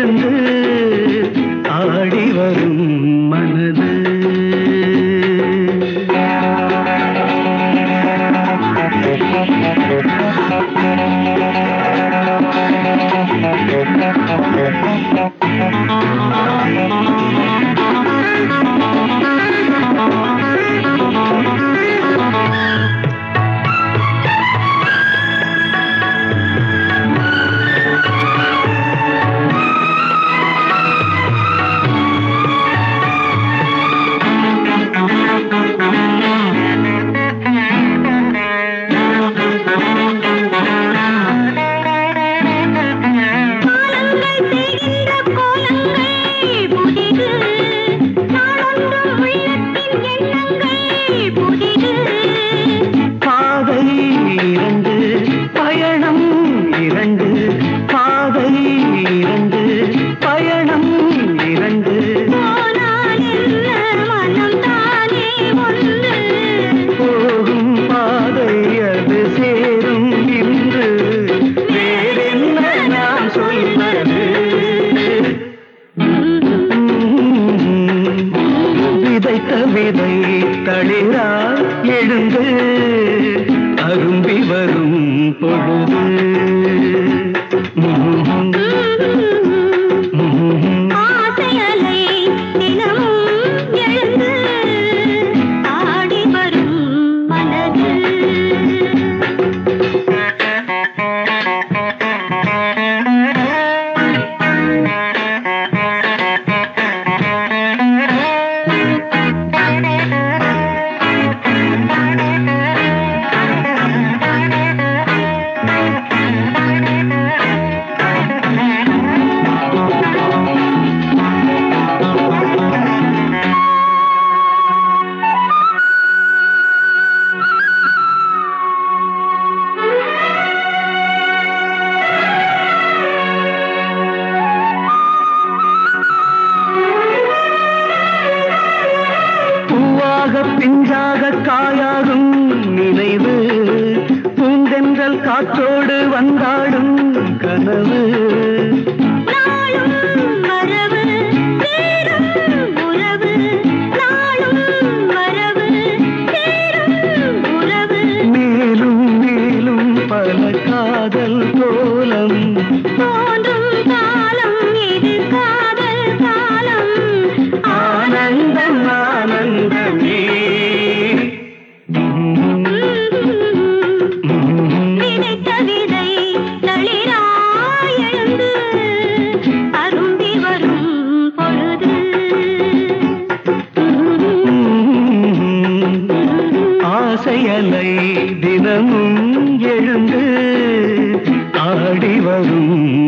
எழுந்து ஆடி வரும் மனது. விதை தளிரால் எழுந்து அரும்பி வரும் பொழுது. ஆசையலை தினமும் எழுந்து ஆடி வரும் மனது. பிஞ்சாக காயாகும் நினைவு பூந்தென்றல் காற்றோடு வந்தாடும் கனவு. மேலும் மேலும் பல காதல் கோலம் தோன்றும் காலம் இது காதல் காலம். ஆனந்தம் ஆனந்தமே. விதைத்த விதை தளிராய் எழுந்து அரும்பி வரும் பொழுது. ஆசையலை தினமும் எழுந்து ஆடி வரும்